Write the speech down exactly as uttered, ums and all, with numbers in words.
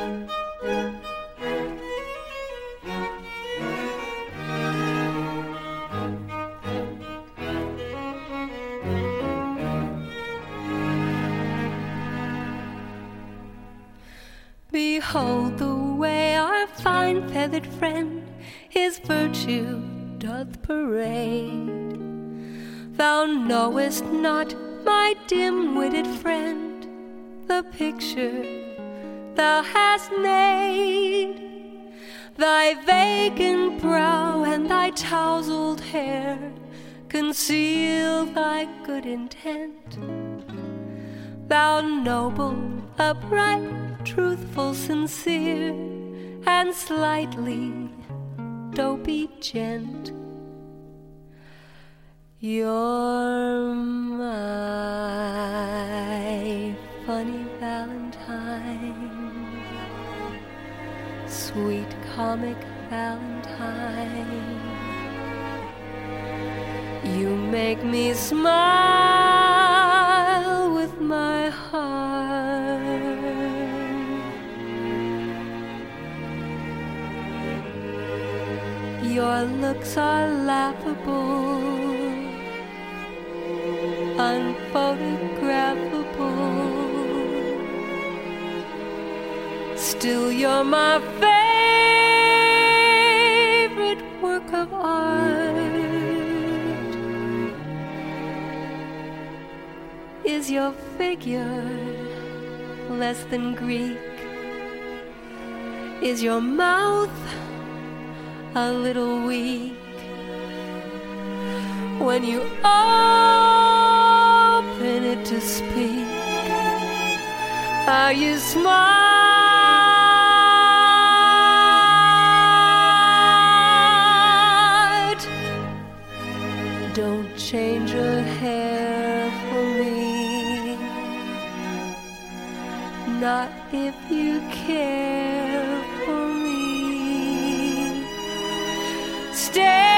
Behold the way our fine feathered friend his virtue doth parade. Thou knowest not, my dim-witted friend, the picture thou hast made. Thy vacant brow and thy tousled hair conceal thy good intent. Thou noble, upright, truthful, sincere, and slightly dopey gent. You're my funny Valentine, sweet comic Valentine. You make me smile with my heart. Your looks are laughable, unphotographable. Still you're my favorite work of art. Is your figure less than Greek? Is your mouth a little weak? When you open it to speak, are you smart? Don't change your hair for me, not if you care for me. Stay